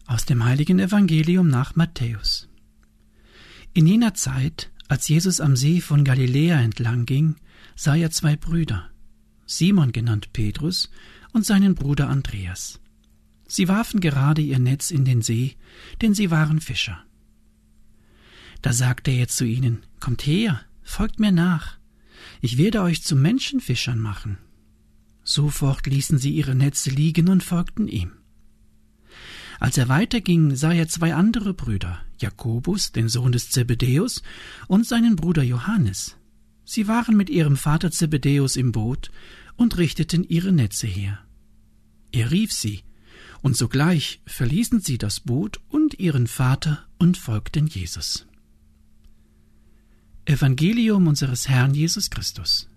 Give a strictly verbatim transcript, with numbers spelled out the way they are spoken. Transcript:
Aus dem heiligen Evangelium nach Matthäus. In jener Zeit, als Jesus am See von Galiläa entlang ging, sah er zwei Brüder, Simon genannt Petrus und seinen Bruder Andreas. Sie warfen gerade ihr Netz in den See, denn sie waren Fischer. Da sagte er zu ihnen: Kommt her, folgt mir nach, ich werde euch zu Menschenfischern machen. Sofort ließen sie ihre Netze liegen und folgten ihm. Als er weiterging, sah er zwei andere Brüder, Jakobus, den Sohn des Zebedäus, und seinen Bruder Johannes. Sie waren mit ihrem Vater Zebedäus im Boot und richteten ihre Netze her. Er rief sie, und sogleich verließen sie das Boot und ihren Vater und folgten Jesus. Evangelium unseres Herrn Jesus Christus.